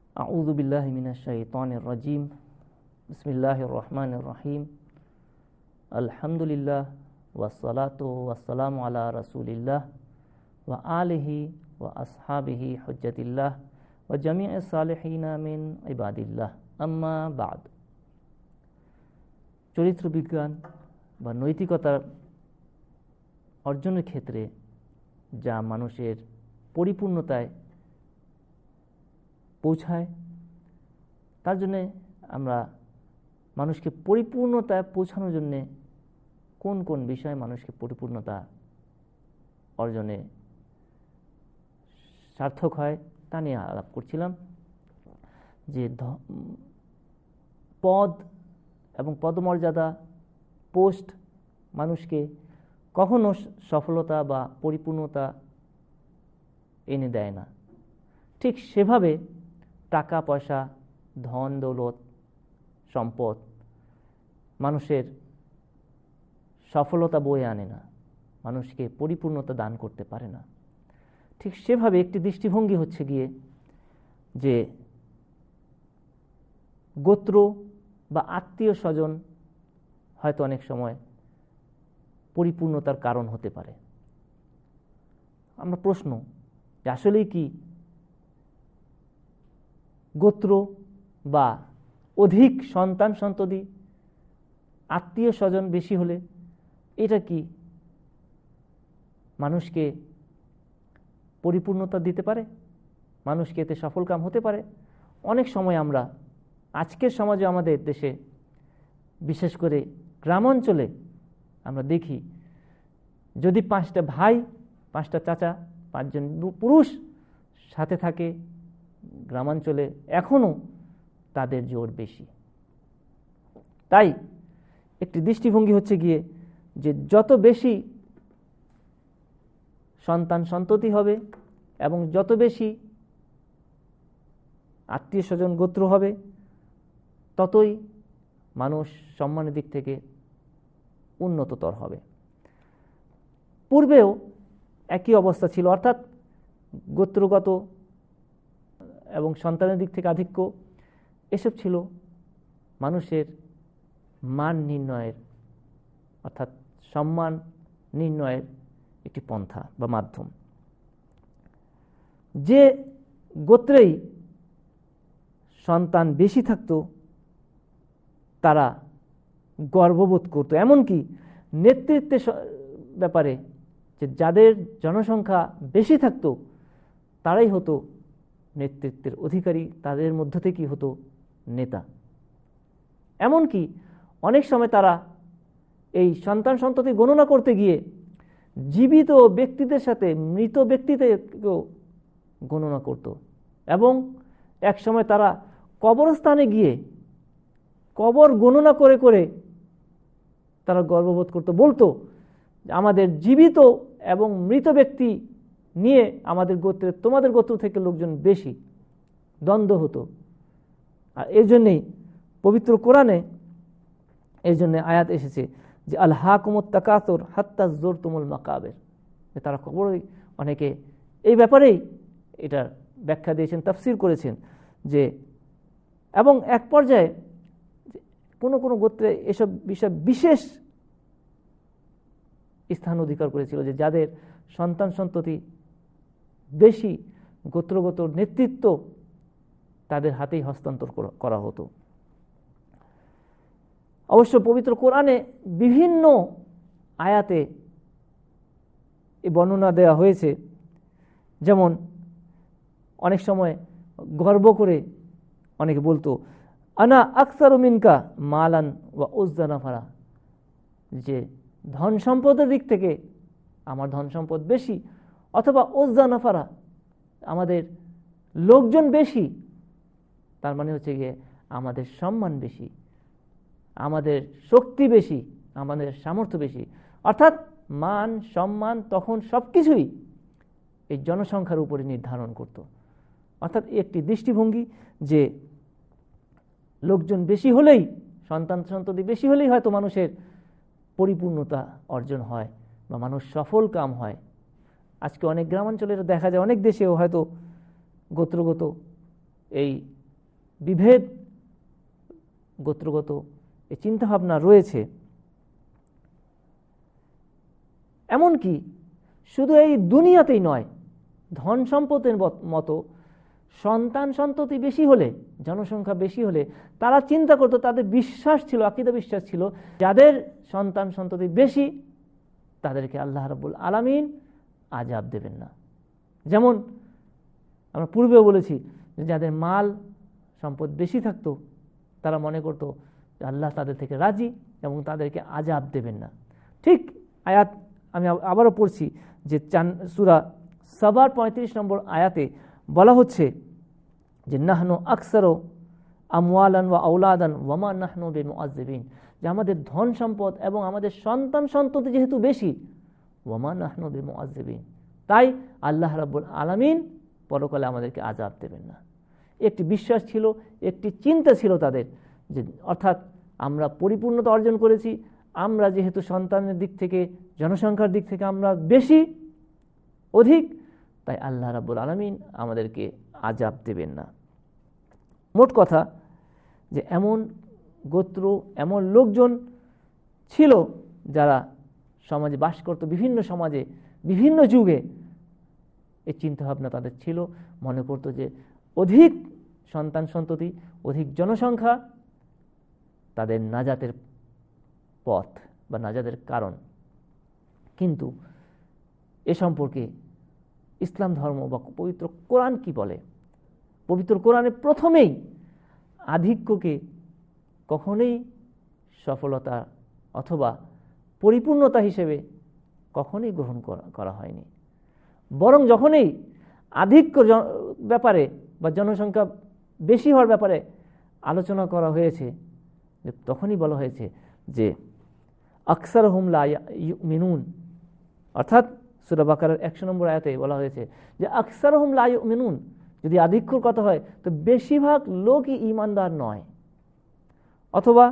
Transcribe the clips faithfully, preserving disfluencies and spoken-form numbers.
আউযু বিল্লাহি মিনাশ শাইতানির রাজিম। বিসমিল্লাহির রহমানির রহিম। আলহামদুলিল্লাহ ওয়াসসালাতু ওয়াসসালামু আলা রাসূলিল্লাহ ওয়া আলিহি ওয়া আসহাবিহি হুজ্জাতিল্লাহ ওয়া জামিইস সালিহিনা মিন ইবাদিল্লাহ, আম্মা বা'দ। চরিত্র বিজ্ঞান বা নৈতিকতার অর্জনের ক্ষেত্রে যা মানুষের পরিপূর্ণতায় পৌঁছায়, তার জন্যে আমরা মানুষকে পরিপূর্ণতায় পৌঁছানোর জন্যে কোন কোন বিষয় মানুষকে পরিপূর্ণতা অর্জনে সার্থক হয় তা নিয়ে আলাপ করছিলাম। যে পদ এবং পদমর্যাদা, পোস্ট মানুষকে কখনো সফলতা বা পরিপূর্ণতা এনে দেয় না। ঠিক সেভাবে টাকা পয়সা, ধন দৌলত, সম্পদ মানুষের সফলতা বয়ে আনে না, মানুষকে পরিপূর্ণতা দান করতে পারে না। ঠিক সেভাবে একটি দৃষ্টিভঙ্গি হচ্ছে গিয়ে যে গোত্র বা আত্মীয় স্বজন হয়তো অনেক সময় পরিপূর্ণতার কারণ হতে পারে। আমরা প্রশ্ন যে আসলেই কি গোত্র বা অধিক সন্তান সন্ততি, আত্মীয় স্বজন বেশি হলে এটা কি মানুষকে পরিপূর্ণতা দিতে পারে, মানুষকে এতে সফলকাম হতে পারে? অনেক সময় আমরা আজকের সমাজে, আমাদের দেশে, বিশেষ করে গ্রামাঞ্চলে আমরা দেখি, যদি পাঁচটা ভাই, পাঁচটা চাচা, পাঁচজন পুরুষ সাথে থাকে, গ্রামাঞ্চলে এখনো তাদের জোর বেশি। তাই একটি দৃষ্টিভঙ্গি হচ্ছে গিয়ে যে যত বেশি সন্তান সন্ততি হবে এবং যত বেশি আত্মীয় স্বজন গোত্র হবে, ততই মানুষ সম্মানের দিক থেকে উন্নততর হবে। পূর্বেও একই অবস্থা ছিল, অর্থাৎ গোত্রগত এবং সন্তানের দিক থেকে আধিক্য, এসব ছিল মানুষের মান নির্ণয়ের, অর্থাৎ সম্মান নির্ণয়ের একটি পন্থা বা মাধ্যম। যে গোত্রেই সন্তান বেশি থাকতো তারা গর্ববোধ করত, এমনকি নেতৃত্বের ব্যাপারে যে যাদের জনসংখ্যা বেশি থাকতো তারাই হতো নেতৃত্বের অধিকারী, তাদের মধ্য থেকেই হতো নেতা। এমনকি অনেক সময় তারা এই সন্তান সন্ততি গণনা করতে গিয়ে জীবিত ব্যক্তিদের সাথে মৃত ব্যক্তিদেরকেও গণনা করত, এবং এক সময় তারা কবরস্থানে গিয়ে কবর গণনা করে করে তারা গর্ববোধ করত, বলতো আমাদের জীবিত এবং মৃত ব্যক্তি নিয়ে আমাদের গোত্রের তোমাদের গোত্র থেকে লোকজন বেশি, দ্বন্দ্ব হতো। আর এই জন্যেই পবিত্র কোরআনে এই জন্য আয়াত এসেছে যে আল হাকুমুত তাকাসুর হাত্তা যুরতুমুল মাকাবির, তারা কবরই, অনেকে এই ব্যাপারেই এটার ব্যাখ্যা দিয়েছেন, তাফসীর করেছেন যে, এবং এক পর্যায়ে কোনো কোনো গোত্রে এসব বিষয় বিশেষ স্থান অধিকার করেছিল, যে যাদের সন্তান সন্ততি বেশি, গোত্রগত নেতৃত্ব তাদের হাতেই হস্তান্তর করা হতো। অবশ্য পবিত্র কোরআনে বিভিন্ন আয়াতে এই বর্ণনা দেওয়া হয়েছে। যেমন অনেক সময় গর্ব করে অনেকে বলতো আনা আকসারু মিনকা মালান ওয়া উজ্জা নাফারা, যে ধন সম্পদের দিক থেকে আমার ধন সম্পদ বেশি, অথবা উজ্জা নাফারা, আমাদের লোকজন বেশি, তার মানে হচ্ছে গিয়ে আমাদের সম্মান বেশি, আমাদের শক্তি বেশি, আমাদের সামর্থ্য বেশি। অর্থাৎ মান সম্মান তখন সব কিছুই এই জনসংখ্যার উপরে নির্ধারণ করত। অর্থাৎ একটি দৃষ্টিভঙ্গি যে লোকজন বেশি হলেই, সন্তান সন্ততি বেশি হলেই হয়তো মানুষের পরিপূর্ণতা অর্জন হয় বা মানুষ সফল কাম হয়। আজকে অনেক গ্রামাঞ্চলে দেখা যায়, অনেক দেশেও হয়তো গোত্রগত এই বিভেদ, গোত্রগত এই চিন্তাভাবনা রয়েছে। এমনকি শুধু এই দুনিয়াতেই নয়, ধন সম্পদের মতো সন্তান সন্ততি বেশি হলে, জনসংখ্যা বেশি হলে তারা চিন্তা করতো, তাদের বিশ্বাস ছিল, আকীদা বিশ্বাস ছিল, যাদের সন্তান সন্ততি বেশি তাদেরকে আল্লাহ রাব্বুল আলামিন আযাব দেবেন না। যেমন আমরা পূর্বেও বলেছি যে যাদের মাল সম্পদ বেশি থাকতো তারা মনে করতো যে আল্লাহ তাদের থেকে রাজি এবং তাদেরকে আযাব দেবেন না। ঠিক আয়াত আমি আবারও পড়ছি যে চান সূরা সাবার পঁয়ত্রিশ নম্বর আয়াতে বলা হচ্ছে যে নাহনু আকসারু আমওয়ালান ওয়া আওলাদান ওয়া মা নাহনু বিমুআযযিবিন, যে আমাদের ধন সম্পদ এবং আমাদের সন্তান সন্ততি যেহেতু বেশি, ওয়া মা নাহনু বিমুআযযিবিন, তাই আল্লাহ রাব্বুল আলামিন পরকালে আমাদেরকে আযাব দেবেন না। একটি বিশ্বাস ছিল, একটি চিন্তা ছিল তাদের, যে অর্থাৎ আমরা পরিপূর্ণতা অর্জন করেছি, আমরা যেহেতু সন্তানের দিক থেকে, জনসংখ্যার দিক থেকে আমরা বেশি অধিক, তাই আল্লাহ রাব্বুল আলামিন আমাদেরকে আযাব দেবেন না। মোট কথা যে এমন গোত্র, এমন লোকজন ছিল যারা সমাজে বাস করত, বিভিন্ন সমাজে বিভিন্ন যুগে এই চিন্তাভাবনা তাদের ছিল। মনে করত যে অধিক সন্তান সন্ততি, অধিক জনসংখ্যা তাদের নাজাতের পথ বা নাজাতের কারণ। কিন্তু এ সম্পর্কে ইসলাম ধর্ম বা পবিত্র কোরআন কি বলে? পবিত্র কোরআনে প্রথমেই আধিক্যকে কখনোই সফলতা অথবা পরিপূর্ণতা হিসেবে কখনোই গ্রহণ করা হয়নি, বরং যখনই আধিক্য ব্যাপারে বা জনসংখ্যা বেশি হওয়ার ব্যাপারে আলোচনা করা হয়েছে, তখনই বলা হয়েছে যে আকসারহুম লা ইউমিনুন, অর্থাৎ সূরা বাকারার একশো নম্বর আয়াতে বলা হয়েছে যে আকসারহুম লা ইউমিনুন, যদি আধিক্যর কথা হয় তো বেশিরভাগ লোকই ঈমানদার নয়। অথবা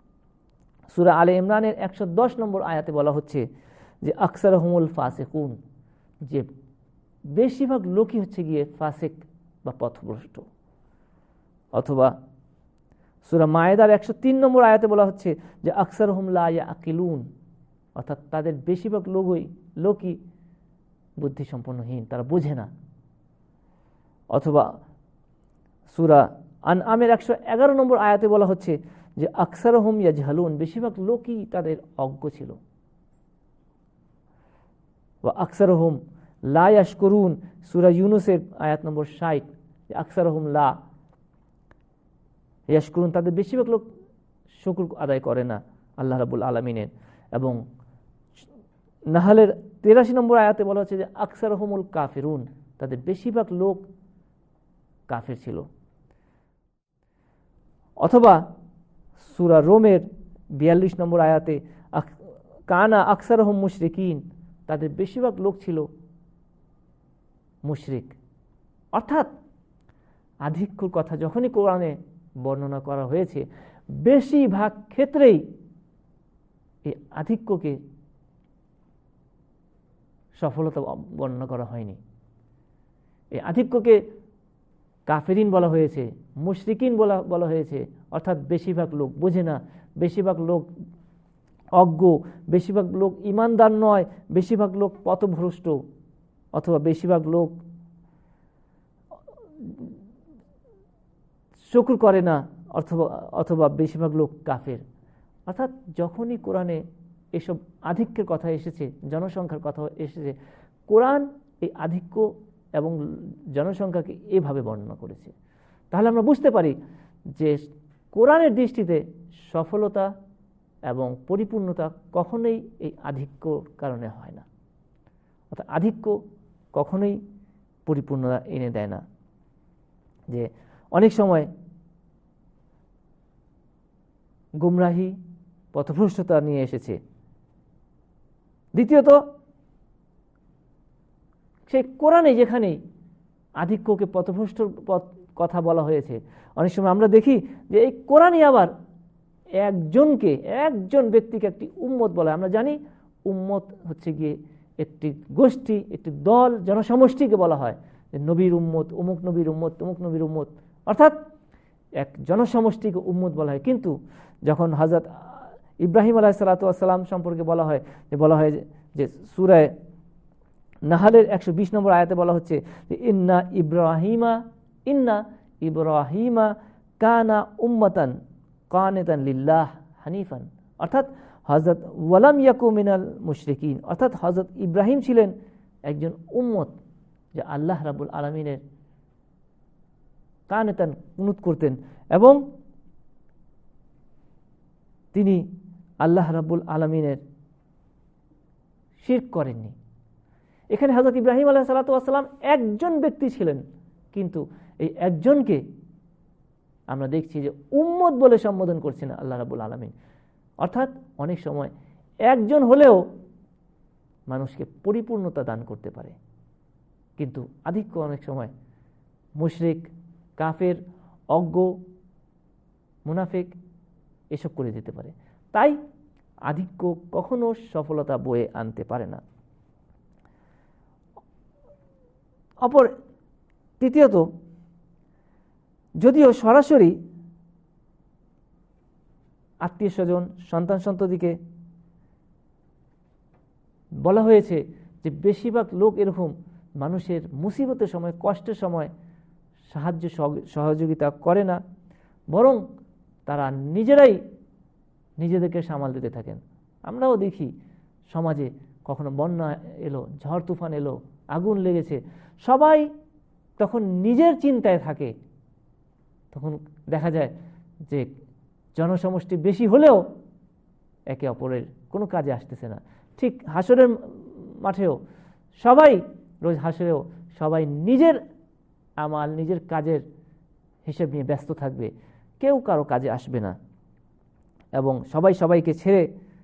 সূরা আলে ইমরানের একশো দশ নম্বর আয়াতে বলা হচ্ছে যে আকসারহুমুল ফাসিকুন, যে বেশিরভাগ লোকই হচ্ছে গিয়ে ফাসিক বা পথভ্রষ্ট। অথবা সূরা মায়েদার একশো তিন নম্বর আয়াতে বলা হচ্ছে যে আকসারহুম লা ইয়াকিলুন, অর্থাৎ তাদের বেশিরভাগ লোকই লোকই বুদ্ধিসম্পন্নহীন, তারা বোঝে না। অথবা সূরা আনআমের একশো এগারো নম্বর আয়াতে বলা হচ্ছে যে আকসারহুম ইয়াজহালুন, বেশিরভাগ লোকই তাদের অজ্ঞ ছিল। ওয়া আকসারহুম লা ইয়াশকুরুন, সূরা ইউনূসের আয়াত নম্বর ষাট, যে আকসারহুম লা ইয়াশকুরুন, তাদের বেশিরভাগ লোক শুকর আদায় করে না আল্লাহ রাব্বুল আলামিনের। এবং নাহলের তেরাশি নম্বর আয়াতে বলা হচ্ছে যে আকসারহুমুল কাফিরুন, তাদের বেশিরভাগ লোক কাফের ছিল। অথবা সূরা রোমের বিয়াল্লিশ নম্বর আয়াতে কানা আকসারহুম মুশরিকিন, তাদের বেশিরভাগ লোক ছিল মুশরিক। অর্থাৎ আধিক্যর কথা যখনই কোরআনে বর্ণনা করা হয়েছে, বেশিরভাগ ক্ষেত্রেই এই আধিক্যকে সফলতা বর্ণনা করা হয়নি। এই আধিক্যকে কাফেরিন বলা হয়েছে, মুশরিকিন বলা বলা হয়েছে, অর্থাৎ বেশিরভাগ লোক বোঝে না, বেশিরভাগ লোক অজ্ঞ, বেশিরভাগ লোক ঈমানদার নয়, বেশিরভাগ লোক পথভ্রষ্ট, অথবা বেশিরভাগ লোক শুকর করে না, অথবা অথবা বেশিরভাগ লোক কাফের। অর্থাৎ যখনই কোরআনে এসব আধিক্যের কথা এসেছে, জনসংখ্যার কথা এসেছে, কোরআন এই আধিক্য এবং জনসংখ্যাকে এভাবে বর্ণনা করেছে। তাহলে আমরা বুঝতে পারি যে কোরআনের দৃষ্টিতে সফলতা এবং পরিপূর্ণতা কখনোই এই আধিক্যর কারণে হয় না, অর্থাৎ আধিক্য কখনোই পরিপূর্ণতা এনে দেয় না। যে অনেক সময় গুমরাহি, পথভ্রষ্টতা নিয়ে এসেছে। দ্বিতীয়ত, সেই কোরআনে যেখানেই আধিক্যকে পথভ্রষ্টর কথা বলা হয়েছে, অনেক সময় আমরা দেখি যে এই কোরআনই আবার একজনকে, একজন ব্যক্তিকে একটি উম্মত বলা হয়। আমরা জানি উম্মত হচ্ছে গিয়ে একটি গোষ্ঠী, একটি দল, জনসমষ্টিকে বলা হয় যে নবীর উম্মত, অমুক নবীর উম্মত, অমুক নবীর উম্মত। অর্থাৎ এক জনসমষ্টিকে উম্মত বলা হয়। কিন্তু যখন হযরত ইব্রাহিম আলাইহিসসালাতু ওয়াসসালাম সম্পর্কে বলা হয়, যে বলা হয় যে সূরা নাহলের একশো বিশ নম্বর আয়াতে বলা হচ্ছে যে ইন্না ইব্রাহিমা ইন্না ইব্রাহিমা কানা উম্মাতান কানিতান লিল্লাহ হানিফান, অর্থাৎ হযরত ওয়ালাম ইয়াকু মিনাল মুশরিকিন, অর্থাৎ হযরত ইব্রাহিম ছিলেন একজন উম্মত, যে আল্লাহ রাব্বুল আলামিনের কানিতান কুনুত করতেন এবং তিনি আল্লাহ রাব্বুল আলামিনের শিরক করেননি। এখানে হযরত ইব্রাহিম আলাইহিস সালাতু ওয়াস সালাম একজন ব্যক্তি ছিলেন, কিন্তু এই একজনকে আমরা দেখছি যে উম্মত বলে সম্বোধন করছেন আল্লাহ রাব্বুল আলামিন। অর্থাৎ অনেক সময় একজন হলেও মানুষকে পরিপূর্ণতা দান করতে পারে, কিন্তু আধিক্য অনেক সময় মুশরিক, কাফের, অজ্ঞ, মুনাফিক এসব করে দিতে পারে। তাই আধিক্য কখনো সফলতা বয়ে আনতে পারে না। অপর তৃতীয়ত, যদিও সরাসরি আত্মীয় স্বজন, সন্তান সন্ততিকে বলা হয়েছে যে বেশিরভাগ লোক এরকম মানুষের মুসিবতের সময়, কষ্টের সময় সাহায্য সহযোগিতা করে না, বরং তারা নিজেরাই নিজেদেরকে সামাল দিতে থাকেন। আমরাও দেখি সমাজে কখনো বন্যা এলো, ঝড় তুফান এলো, আগুন লেগেছে, সবাই তখন নিজের চিন্তায় থাকে। তখন দেখা যায় যে জনসমষ্টি বেশি হলেও একে অপরের কোনো কাজে আসতেছে না। ঠিক হাসরের মাঠেও সবাই, রোজ হাসরেও সবাই নিজের আমাল, নিজের কাজের হিসেব নিয়ে ব্যস্ত থাকবে, কেউ কারো কাজে আসবে না এবং সবাই সবাইকে ছেড়ে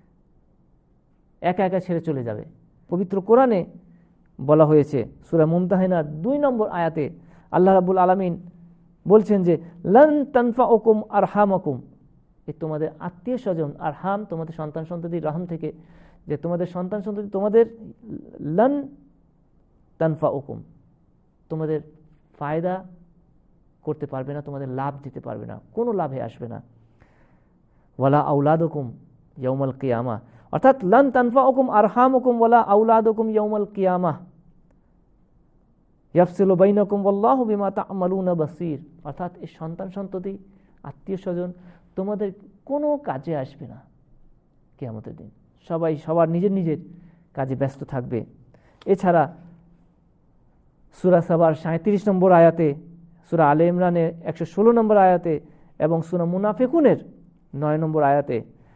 একা একা ছেড়ে চলে যাবে। পবিত্র কোরআনে বলা হয়েছে সূরা মুমতাহিনার দুই নম্বর আয়াতে আল্লাহ রাব্বুল আলামিন বলছেন যে লান তানফাউকুম আরহামাকুম, এই তোমাদের আত্মীয় স্বজন, আরহাম তোমাদের সন্তান সন্ততির রহম থেকে, যে তোমাদের সন্তান সন্ততি তোমাদের লান তানফাউকুম তোমাদের ফায়দা করতে পারবে না, তোমাদের লাভ দিতে পারবে না, কোনো লাভে আসবে না। ওয়ালা আউলাদুকুম ইয়াউমাল কিয়ামা, অর্থাৎ লান তানফাউকুম আরহামুকুম ওয়ালা আউলাদুকুম ইয়াউমাল কিয়ামা ইয়াফসিলু বাইনাকুম ওয়াল্লাহু বিমা তা'মালুনা বাসীর, অর্থাৎ এই সন্তান সন্ততি, আত্মীয় স্বজন তোমাদের কোনো কাজে আসবে না কিয়ামতের দিন। সবাই সবার নিজের নিজের কাজে ব্যস্ত থাকবে। এছাড়া সূরা সাবার সাঁইত্রিশ নম্বর আয়াতে, সূরা আলে ইমরানের একশো ষোলো নম্বর আয়াতে এবং সূরা মুনাফিকুনের নয় নম্বর আয়াতে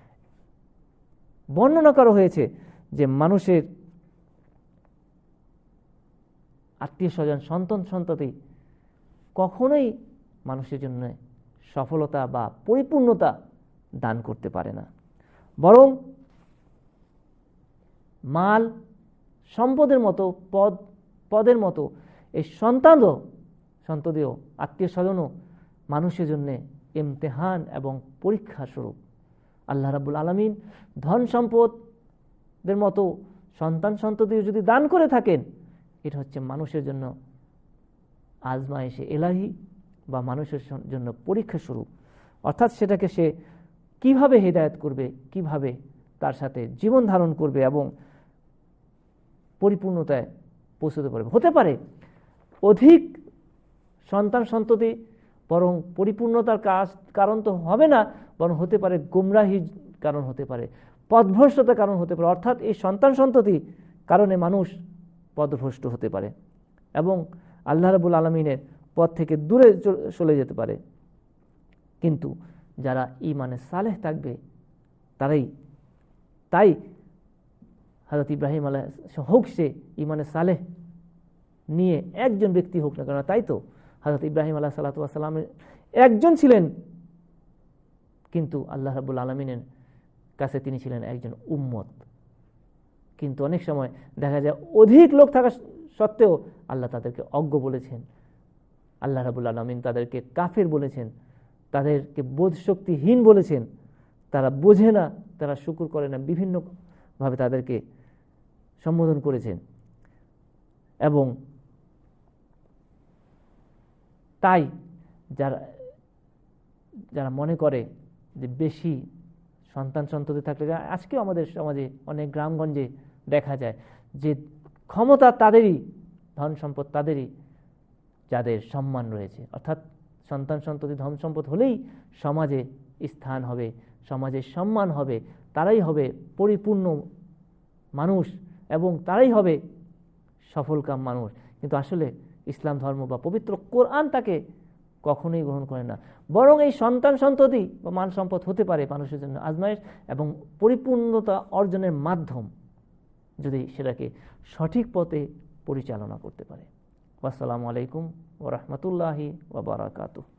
বর্ণনা করা হয়েছে যে মানুষের আত্মীয় স্বজন, সন্তান সন্ততি কখনোই মানুষের জন্য সফলতা বা পরিপূর্ণতা দান করতে পারে না, বরং মাল, সম্পদের মতো, পদ পদের মতো এই সন্তানও, সন্ততিও, আত্মীয় স্বজনও মানুষের জন্য ইমতিহান এবং পরীক্ষা স্বরূপ। আল্লাহ রাব্বুল আলামিন ধন সম্পদের মতো সন্তান সন্ততি যদি দান করে থাকেন, এটা হচ্ছে মানুষের জন্য আজমাইশে এলাহি বা মানুষের জন্য পরীক্ষা স্বরূপ। অর্থাৎ সেটাকে সে কিভাবে হেদায়েত করবে, কিভাবে তার সাথে জীবন ধারণ করবে এবং পরিপূর্ণতায় পৌঁছতে পারবে। হতে পারে অধিক সন্তান সন্ততি বরং পরিপূর্ণতার কারণ তো হবে না, বরং হতে পারে গুমরাহির কারণ হতে পারে, পথভ্রষ্টতার কারণ হতে পারে। অর্থাৎ এই সন্তান সন্ততি কারণে মানুষ পথভ্রষ্ট হতে পারে এবং আল্লাহ রাব্বুল আলামিনের পথ থেকে দূরে চলে যেতে পারে। কিন্তু যারা ঈমানে সালেহ থাকবে তারাই, তাই হযরত ইব্রাহিম আলাইহিস হোক সে ঈমানে সালেহ নিয়ে একজন ব্যক্তি হোক না কেন, তাই তো হযরত ইব্রাহিম আলাইহিস সালাতু ওয়াস সালাম একজন ছিলেন, কিন্তু আল্লাহ রাব্বুল আলামিনের কাছে তিনি ছিলেন একজন উম্মত। কিন্তু অনেক সময় দেখা যায় অধিক লোক থাকা সত্ত্বেও আল্লাহ তাদেরকে অজ্ঞ বলেছেন, আল্লাহ রাব্বুল আলামিন তাদেরকে কাফের বলেছেন, তাদেরকে বোধ শক্তিহীন বলেছেন, তারা বোঝে না, তারা শুকর করে না, বিভিন্নভাবে তাদেরকে সম্বোধন করেছেন। এবং তাই যারা যারা মনে করে যে বেশি সন্তান সন্ততি থাকলে, আজকেও আমাদের সমাজে অনেক গ্রামগঞ্জে দেখা যায় যে ক্ষমতা তাদেরই, ধন সম্পদ তাদেরই, যাদের সম্মান রয়েছে। অর্থাৎ সন্তান সন্ততি ধন সম্পদ হলেই সমাজে স্থান হবে, সমাজে সম্মান হবে, তারাই হবে পরিপূর্ণ মানুষ এবং তারাই হবে সফলকাম মানুষ। কিন্তু আসলে ইসলাম ধর্ম বা পবিত্র কোরআন তাকে কখনোই গ্রহণ করে না। বরং এই সন্তান সন্ততি বা মান সম্পদ হতে পারে মানুষের জন্য আজমাইশ এবং পরিপূর্ণতা অর্জনের মাধ্যম, যদি সেটাকে সঠিক পথে পরিচালনা করতে পারে। আসসালামু আলাইকুম ওয়া রাহমাতুল্লাহি ওয়া বারাকাতুহু।